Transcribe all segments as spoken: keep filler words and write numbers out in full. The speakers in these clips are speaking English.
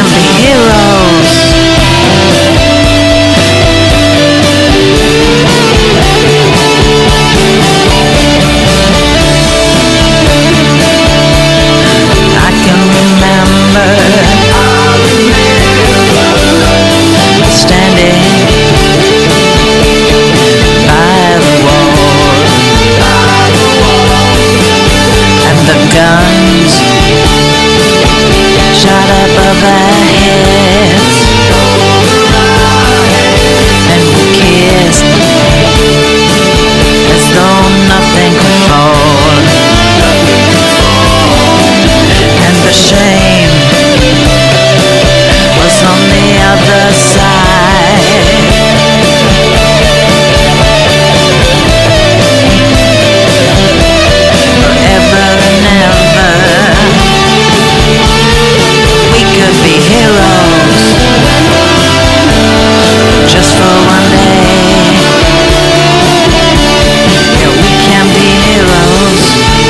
can be heroes. I can remember standing by the wall, and the guns shot above our heads, and we kissed as though nothing could fall, and the shame was on the other side. Forever and ever we could be heroes, just for one day. Yeah, we can be heroes.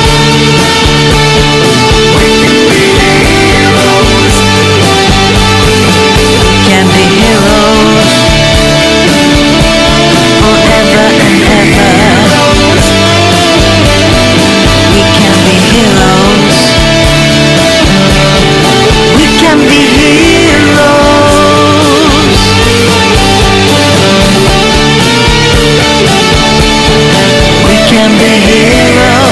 We can be heroes. We can be heroes forever and ever. We can be heroes. We can be heroes. We can be heroes.